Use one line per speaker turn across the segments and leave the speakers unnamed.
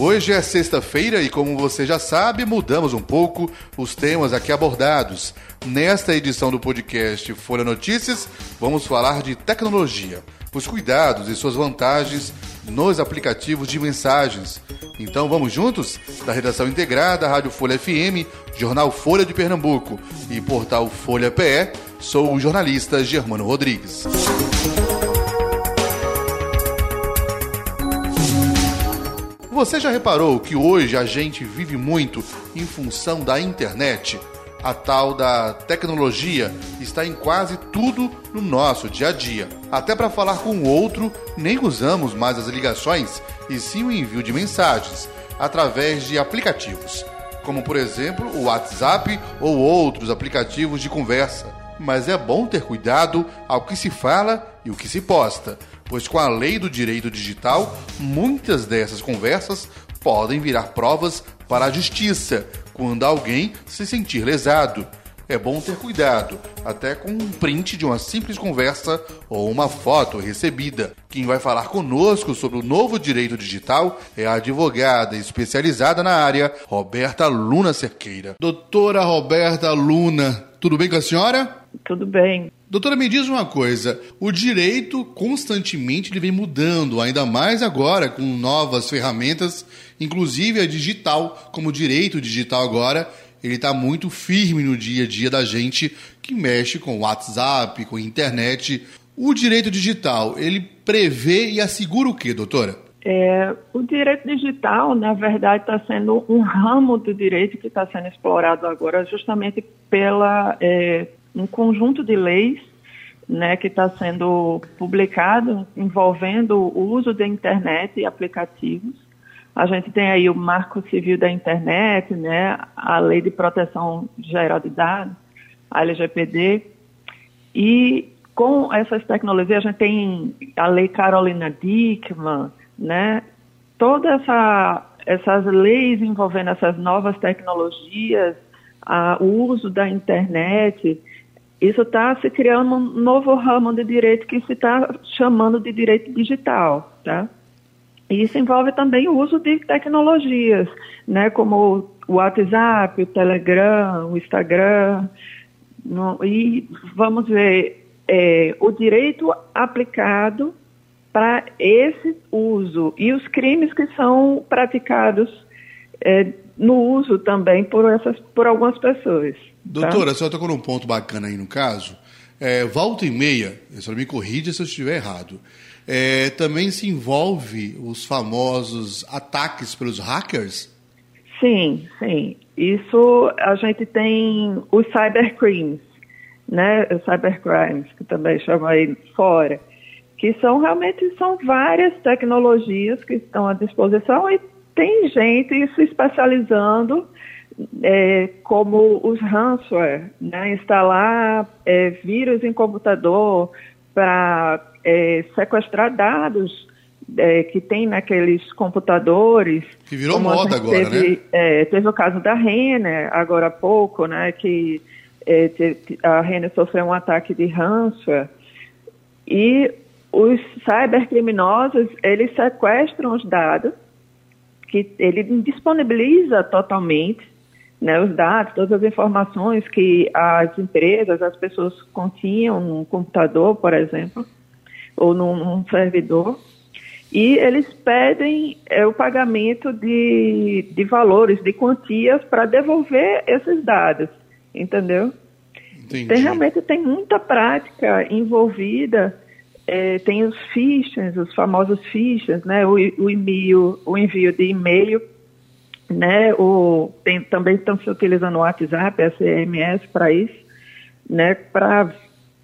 Hoje é sexta-feira e, como você já sabe, mudamos um pouco os temas aqui abordados. Nesta edição do podcast Folha Notícias, vamos falar de tecnologia, os cuidados e suas vantagens nos aplicativos de mensagens. Então vamos juntos? Da redação integrada, Rádio Folha FM, Jornal Folha de Pernambuco e Portal Folha PE, sou o jornalista Germano Rodrigues. Você já reparou que hoje a gente vive muito em função da internet? A tal da tecnologia está em quase tudo no nosso dia a dia. Até para falar com o outro, nem usamos mais as ligações, e sim o envio de mensagens, através de aplicativos, como por exemplo o WhatsApp ou outros aplicativos de conversa. Mas é bom ter cuidado ao que se fala e o que se posta, pois com a lei do direito digital, muitas dessas conversas podem virar provas para a justiça, quando alguém se sentir lesado. É bom ter cuidado, até com um print de uma simples conversa ou uma foto recebida. Quem vai falar conosco sobre o novo direito digital é a advogada especializada na área, Roberta Luna Cerqueira. Doutora Roberta Luna, tudo bem com a senhora?
Tudo bem.
Doutora, me diz uma coisa, o direito constantemente ele vem mudando, ainda mais agora com novas ferramentas, inclusive a digital, como o direito digital agora, ele está muito firme no dia a dia da gente que mexe com WhatsApp, com internet. O direito digital, ele prevê e assegura o quê, doutora?
O direito digital, na verdade, está sendo um ramo do direito que está sendo explorado agora justamente pela um conjunto de leis, né, que está sendo publicado envolvendo o uso da internet e aplicativos. A gente tem aí o Marco Civil da Internet, né, a Lei de Proteção Geral de Dados, a LGPD, e com essas tecnologias a gente tem a Lei Carolina Dickmann, né, todas essas leis envolvendo essas novas tecnologias, o uso da internet. Isso está se criando um novo ramo de direito que se está chamando de direito digital, tá? E isso envolve também o uso de tecnologias, né, como o WhatsApp, o Telegram, o Instagram. E vamos ver o direito aplicado para esse uso e os crimes que são praticados no uso também por algumas pessoas.
Doutora, a senhora tocou num ponto bacana aí no caso. Volta e meia, a senhora me corrija se eu estiver errado, também se envolve os famosos ataques pelos hackers?
Sim. Isso a gente tem os cybercrimes, né? Os cybercrimes, que também chamam aí fora, que são várias tecnologias que estão à disposição e tem gente se especializando como os ransomware, né? Instalar vírus em computador para sequestrar dados que tem naqueles computadores.
Que virou moda agora, né?
Teve o caso da Renner, agora há pouco, né? Que a Renner sofreu um ataque de ransomware. E os cybercriminosos, eles sequestram os dados, que ele disponibiliza totalmente, né, os dados, todas as informações que as empresas, as pessoas continham num computador, por exemplo, ou num servidor, e eles pedem o pagamento de valores, de quantias para devolver esses dados, entendeu?
Entendi.
Realmente tem muita prática envolvida. Tem os phishing, os famosos phishing, né? O envio de e-mail, né? Também estão se utilizando o WhatsApp, SMS para isso, né? Para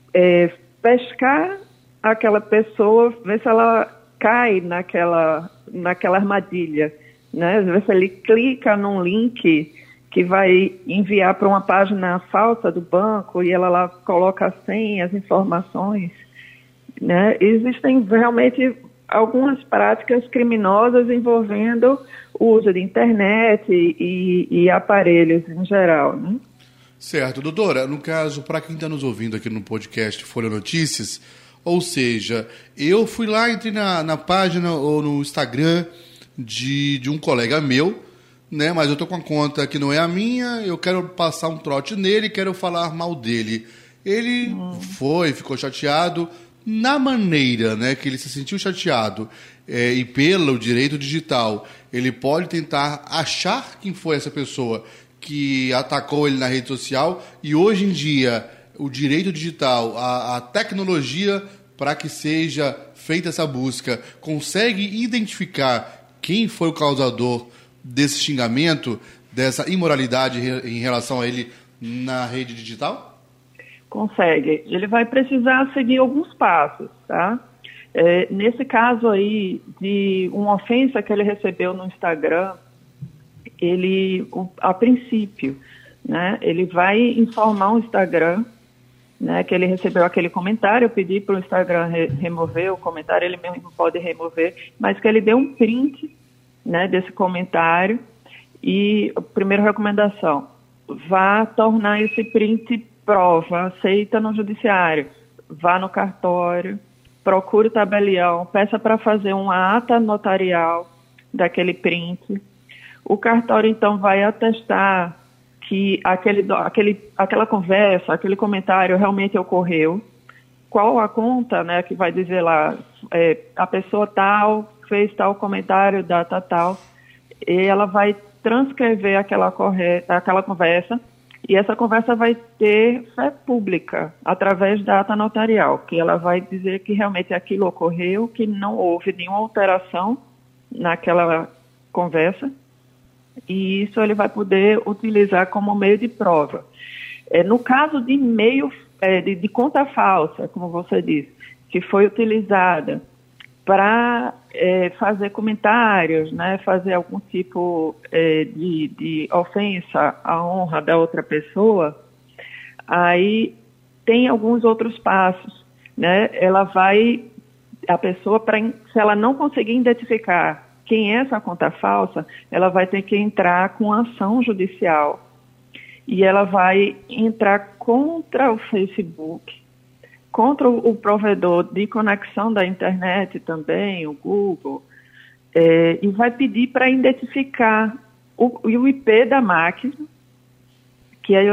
pescar aquela pessoa, ver se ela cai naquela armadilha, né? Ver se ele clica num link que vai enviar para uma página falsa do banco e ela lá coloca a senha, as informações. Né? Existem realmente algumas práticas criminosas envolvendo o uso de internet e aparelhos em geral. Né?
Certo. Doutora, no caso, para quem está nos ouvindo aqui no podcast Folha Notícias, ou seja, eu fui lá, entrei na página ou no Instagram, de um colega meu, né? Mas eu tô com a conta que não é a minha, eu quero passar um trote nele, quero falar mal dele. Ele ficou chateado na maneira, né, que ele se sentiu chateado, e pelo direito digital, ele pode tentar achar quem foi essa pessoa que atacou ele na rede social, e hoje em dia o direito digital, a tecnologia para que seja feita essa busca, consegue identificar quem foi o causador desse xingamento, dessa imoralidade em relação a ele na rede digital?
Consegue. Ele vai precisar seguir alguns passos, tá? Nesse caso aí de uma ofensa que ele recebeu no Instagram, a princípio, né, ele vai informar o Instagram, né, que ele recebeu aquele comentário, eu pedi para o Instagram remover o comentário, ele mesmo pode remover, mas que ele deu um print, né, desse comentário. E a primeira recomendação, vá tornar esse print prova, aceita no judiciário, vá no cartório, procure o tabelião, peça para fazer uma ata notarial daquele print. O cartório, então, vai atestar que aquela conversa, aquele comentário realmente ocorreu. Qual a conta, né, que vai dizer lá, a pessoa tal fez tal comentário, data tal, e ela vai transcrever aquela conversa, e essa conversa vai ter fé pública através da ata notarial, que ela vai dizer que realmente aquilo ocorreu, que não houve nenhuma alteração naquela conversa, e isso ele vai poder utilizar como meio de prova. No caso de e-mail, de conta falsa, como você disse, que foi utilizada para fazer comentários, né, fazer algum tipo de ofensa à honra da outra pessoa, aí tem alguns outros passos, né? A pessoa, se ela não conseguir identificar quem é essa conta falsa, ela vai ter que entrar com ação judicial e ela vai entrar contra o Facebook, contra o provedor de conexão da internet também, o Google, e vai pedir para identificar o IP da máquina, que aí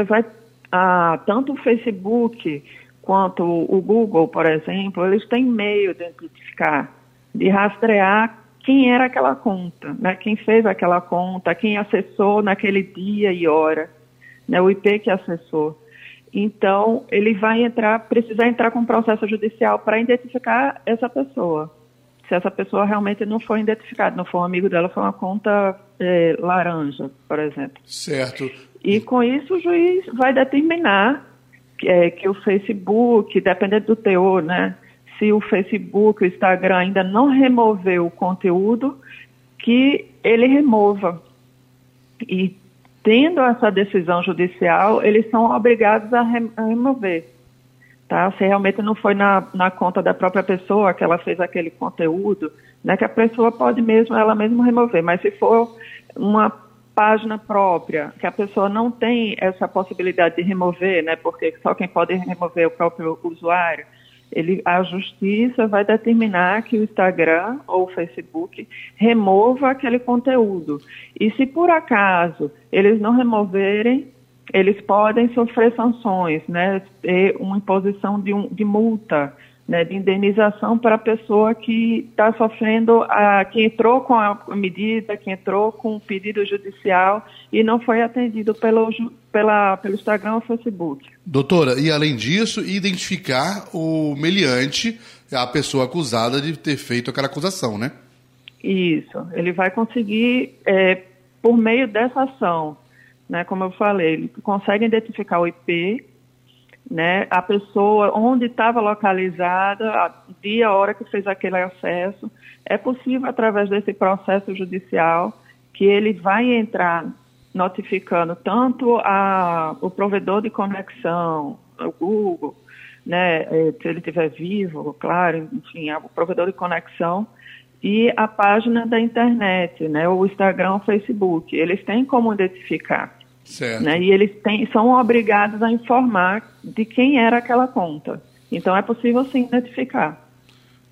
tanto o Facebook quanto o Google, por exemplo, eles têm meio de identificar, de rastrear quem era aquela conta, né? Quem fez aquela conta, quem acessou naquele dia e hora, né? O IP que acessou. Então, ele vai precisar entrar com um processo judicial para identificar essa pessoa. Se essa pessoa realmente não foi identificada, não foi um amigo dela, foi uma conta laranja, por exemplo.
Certo.
E com isso o juiz vai determinar que o Facebook, dependendo do teor, né? Se o Facebook, o Instagram ainda não removeu o conteúdo, que ele remova. E tendo essa decisão judicial, eles são obrigados a remover. Tá? Se realmente não foi na conta da própria pessoa que ela fez aquele conteúdo, né, que a pessoa pode ela mesma remover. Mas se for uma página própria, que a pessoa não tem essa possibilidade de remover, né, porque só quem pode remover é o próprio usuário, a justiça vai determinar que o Instagram ou o Facebook remova aquele conteúdo. E se por acaso eles não removerem, eles podem sofrer sanções, né? Ter uma imposição de multa, né? De indenização para a pessoa que está sofrendo, que entrou com a medida, que entrou com o pedido judicial e não foi atendido pelo Instagram ou Facebook.
Doutora, e além disso, identificar o meliante, a pessoa acusada de ter feito aquela acusação, né?
Isso, ele vai conseguir, por meio dessa ação, né, como eu falei, ele consegue identificar o IP, né, a pessoa, onde estava localizada, a hora que fez aquele acesso. É possível, através desse processo judicial, que ele vai entrar notificando tanto o provedor de conexão, o Google, né, se ele estiver vivo, claro, enfim, o provedor de conexão, e a página da internet, né, o Instagram, o Facebook. Eles têm como identificar.
Certo.
Né, e eles são obrigados a informar de quem era aquela conta. Então, é possível, sim, identificar.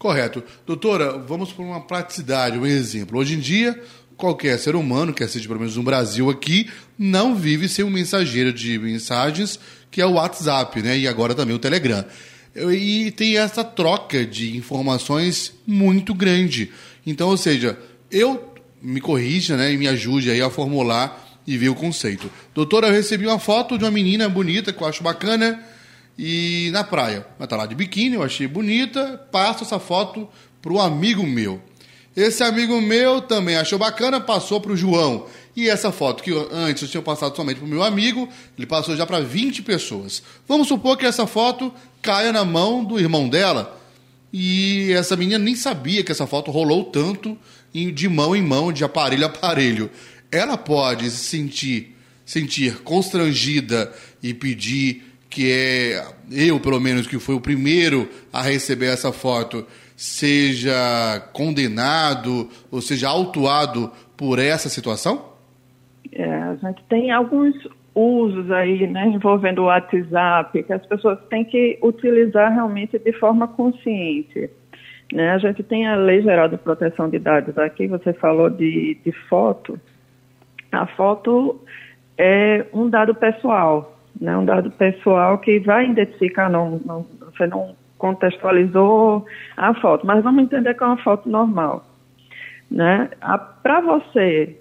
Correto. Doutora, vamos por uma praticidade, um exemplo. Hoje em dia, qualquer ser humano, que assiste pelo menos no Brasil aqui, não vive sem um mensageiro de mensagens, que é o WhatsApp, né? E agora também o Telegram. E tem essa troca de informações muito grande. Então, ou seja, me corrija, né, e me ajude aí a formular e ver o conceito. Doutora, eu recebi uma foto de uma menina bonita, que eu acho bacana, e na praia. Ela tá lá de biquíni, eu achei bonita, passo essa foto pro amigo meu. Esse amigo meu também achou bacana, passou pro João. E essa foto que antes eu tinha passado somente pro meu amigo, ele passou já para 20 pessoas. Vamos supor que essa foto caia na mão do irmão dela, e essa menina nem sabia que essa foto rolou tanto de mão em mão, de aparelho a aparelho. Ela pode se sentir constrangida e pedir que eu, pelo menos, que foi o primeiro a receber essa foto, seja condenado ou seja autuado por essa situação?
A gente tem alguns usos aí, né, envolvendo o WhatsApp, que as pessoas têm que utilizar realmente de forma consciente. Né? A gente tem a Lei Geral de Proteção de Dados aqui, você falou de foto. A foto é um dado pessoal, né? Um dado pessoal que vai identificar, você não contextualizou a foto, mas vamos entender que é uma foto normal. Né? Para você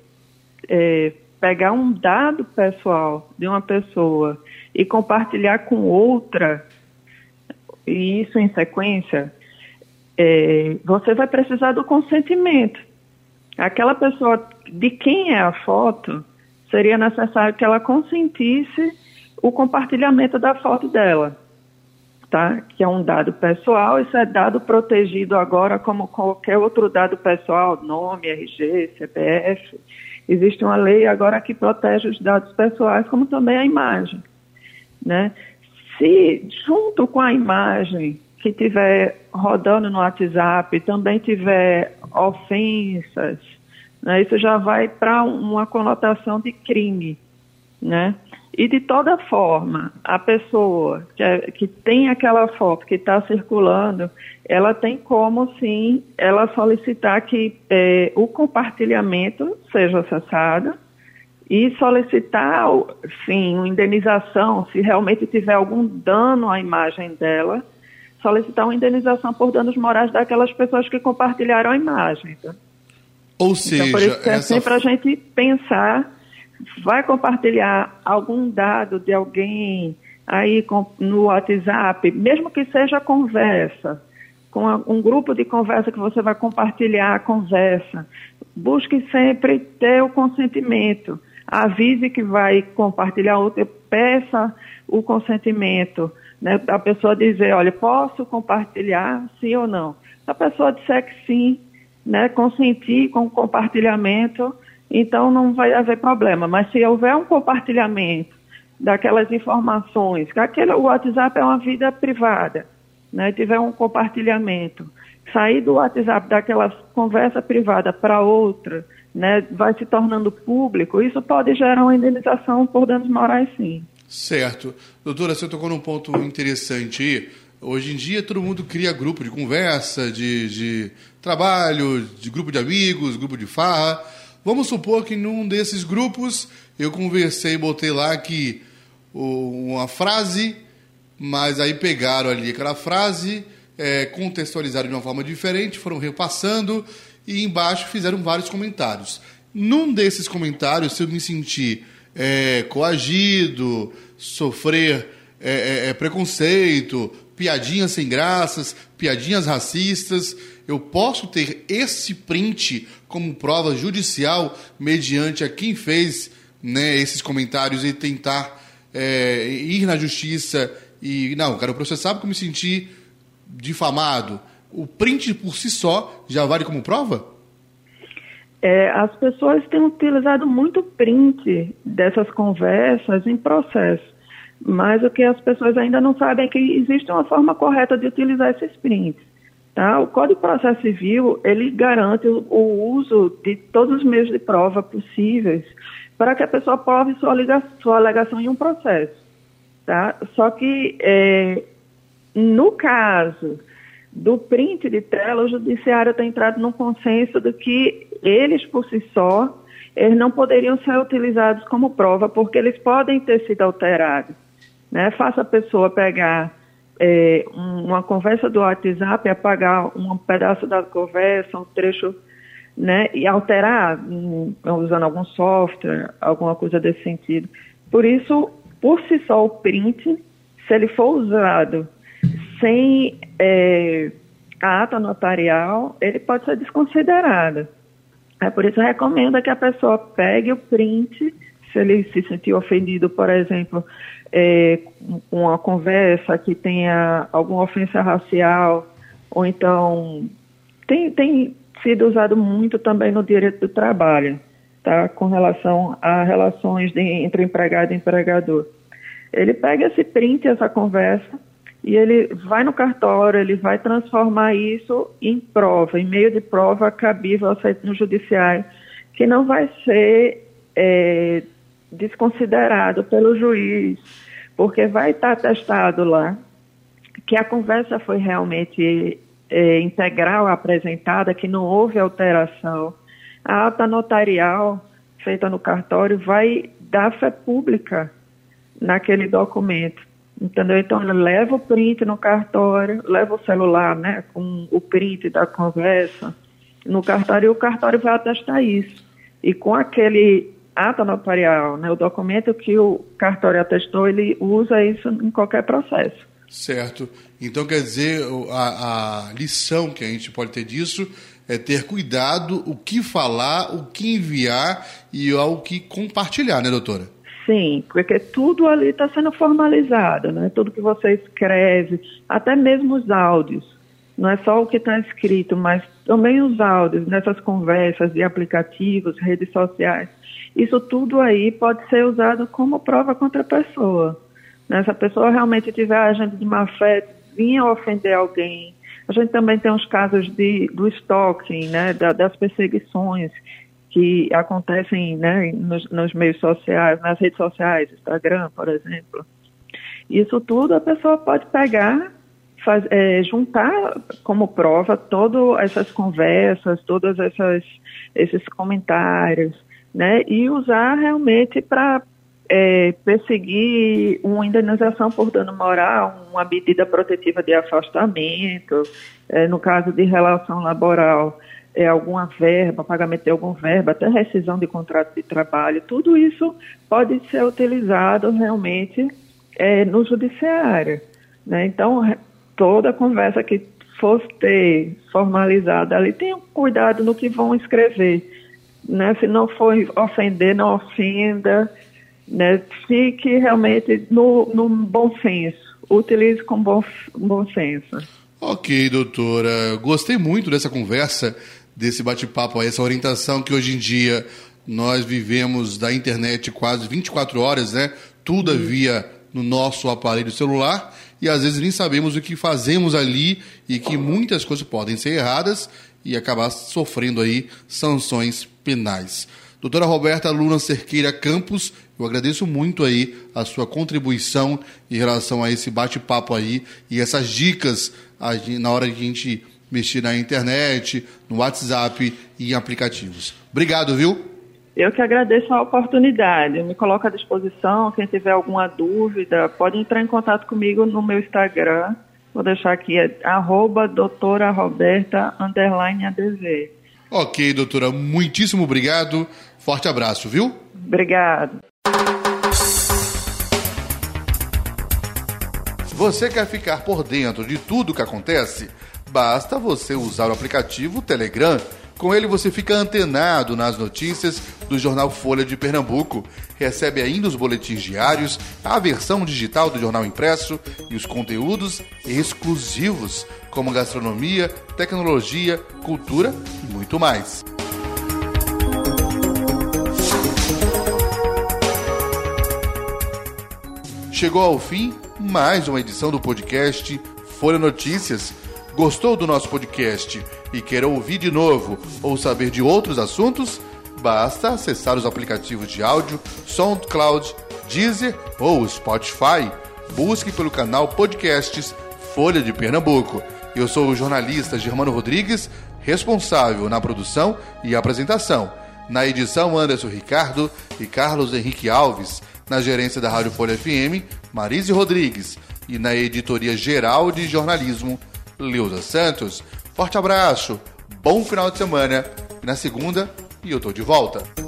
pegar um dado pessoal de uma pessoa e compartilhar com outra, e isso em sequência, você vai precisar do consentimento. Aquela pessoa de quem é a foto, seria necessário que ela consentisse o compartilhamento da foto dela, tá? Que é um dado pessoal, isso é dado protegido agora como qualquer outro dado pessoal, nome, RG, CPF. Existe uma lei agora que protege os dados pessoais, como também a imagem, né? Se junto com a imagem que estiver rodando no WhatsApp também tiver ofensas, né, isso já vai para uma conotação de crime, né? E de toda forma, a pessoa que tem aquela foto que está circulando, ela tem como, sim, ela solicitar que o compartilhamento seja cessado e solicitar, sim, uma indenização, se realmente tiver algum dano à imagem dela, solicitar uma indenização por danos morais daquelas pessoas que compartilharam a imagem. Tá?
Ou seja,
então, por isso que é sempre a gente pensar, vai compartilhar algum dado de alguém aí no WhatsApp, mesmo que seja conversa, com um grupo de conversa que você vai compartilhar a conversa, busque sempre ter o consentimento. Avise que vai compartilhar outra, peça o consentimento. Né, a pessoa dizer, olha, posso compartilhar, sim ou não? Se a pessoa disser que sim, né, consentir com o compartilhamento, então não vai haver problema. Mas se houver um compartilhamento daquelas informações, que o WhatsApp é uma vida privada, né, tiver um compartilhamento, sair do WhatsApp daquela conversa privada para outra, né, vai se tornando público, isso pode gerar uma indenização por danos morais, sim.
Certo. Doutora, você tocou num ponto interessante aí. Hoje em dia todo mundo cria grupo de conversa, de trabalho, de grupo de amigos, grupo de farra. Vamos supor que num desses grupos eu conversei, botei lá que uma frase, mas aí pegaram ali aquela frase, contextualizaram de uma forma diferente, foram repassando e embaixo fizeram vários comentários. Num desses comentários, se eu me sentir coagido, sofrer preconceito, piadinhas sem graças, piadinhas racistas, eu posso ter esse print como prova judicial mediante a quem fez, né, esses comentários e tentar ir na justiça e, não, quero processar porque eu me senti difamado. O print por si só já vale como prova?
As pessoas têm utilizado muito print dessas conversas em processo, mas o que as pessoas ainda não sabem é que existe uma forma correta de utilizar esses prints. Tá? O Código de Processo Civil, ele garante o uso de todos os meios de prova possíveis para que a pessoa prove sua alegação em um processo. Tá? Só que, no caso Do print de tela, o judiciário tem entrado num consenso de que eles, por si só, eles não poderiam ser utilizados como prova, porque eles podem ter sido alterados. Né? Faça a pessoa pegar uma conversa do WhatsApp, apagar um pedaço da conversa, um trecho, né? E alterar, usando algum software, alguma coisa desse sentido. Por isso, por si só, o print, se ele for usado sem a ata notarial, ele pode ser desconsiderado. Por isso, recomendo que a pessoa pegue o print, se ele se sentir ofendido, por exemplo, com uma conversa que tenha alguma ofensa racial, ou então tem sido usado muito também no direito do trabalho, tá? Com relação a relações entre empregado e empregador. Ele pega esse print, essa conversa, e ele vai no cartório, ele vai transformar isso em prova, em meio de prova cabível aceito no judiciário, que não vai ser desconsiderado pelo juiz, porque vai estar atestado lá que a conversa foi realmente integral apresentada, que não houve alteração. A ata notarial feita no cartório vai dar fé pública naquele documento, entendeu? Então, ele leva o print no cartório, leva o celular, né, com o print da conversa no cartório, e o cartório vai atestar isso. E com aquele ata notarial, né, o documento que o cartório atestou, ele usa isso em qualquer processo.
Certo. Então, quer dizer, a lição que a gente pode ter disso é ter cuidado o que falar, o que enviar e ao que compartilhar, né, doutora?
Sim, porque tudo ali está sendo formalizado, né? Tudo que você escreve, até mesmo os áudios. Não é só o que está escrito, mas também os áudios nessas conversas de aplicativos, redes sociais. Isso tudo aí pode ser usado como prova contra a pessoa. Se a pessoa realmente tiver agente de má fé, vinha ofender alguém. A gente também tem os casos do stalking, né, das perseguições que acontecem, né, nos meios sociais, nas redes sociais, Instagram, por exemplo. Isso tudo a pessoa pode pegar, juntar como prova todas essas conversas, todos esses comentários, né, e usar realmente para perseguir uma indenização por dano moral, uma medida protetiva de afastamento, no caso de relação laboral, alguma verba, pagamento de alguma verba, até rescisão de contrato de trabalho, tudo isso pode ser utilizado realmente no judiciário, né? Então, toda conversa que fosse ter formalizada ali, tenham cuidado no que vão escrever, né? Se não for ofender, não ofenda, né? Fique realmente no bom senso, utilize com bom senso.
Ok, doutora, gostei muito dessa conversa, desse bate-papo, essa orientação que hoje em dia nós vivemos da internet quase 24 horas, né? Tudo via no nosso aparelho celular e às vezes nem sabemos o que fazemos ali e que muitas coisas podem ser erradas e acabar sofrendo aí sanções penais. Doutora Roberta Luna Cerqueira Campos, eu agradeço muito aí a sua contribuição em relação a esse bate-papo aí e essas dicas na hora de a gente mexer na internet, no WhatsApp e em aplicativos. Obrigado, viu?
Eu que agradeço a oportunidade. Eu me coloco à disposição. Quem tiver alguma dúvida, pode entrar em contato comigo no meu Instagram. Vou deixar aqui, @doutora_Roberta_ADV.
Ok, doutora, muitíssimo obrigado. Forte abraço, viu?
Obrigado.
Você quer ficar por dentro de tudo o que acontece? Basta você usar o aplicativo Telegram. Com ele você fica antenado nas notícias do jornal Folha de Pernambuco. Recebe ainda os boletins diários, a versão digital do jornal impresso e os conteúdos exclusivos, como gastronomia, tecnologia, cultura e muito mais. Chegou ao fim mais uma edição do podcast Folha Notícias. Gostou do nosso podcast e quer ouvir de novo ou saber de outros assuntos? Basta acessar os aplicativos de áudio SoundCloud, Deezer ou Spotify. Busque pelo canal Podcasts Folha de Pernambuco Eu sou o jornalista Germano Rodrigues, responsável na produção e apresentação. Na edição, Anderson Ricardo e Carlos Henrique Alves. Na gerência da Rádio Folha FM, Marise Rodrigues. E na editoria geral de jornalismo, Leusa Santos. Forte abraço, bom final de semana. E na segunda, eu tô de volta.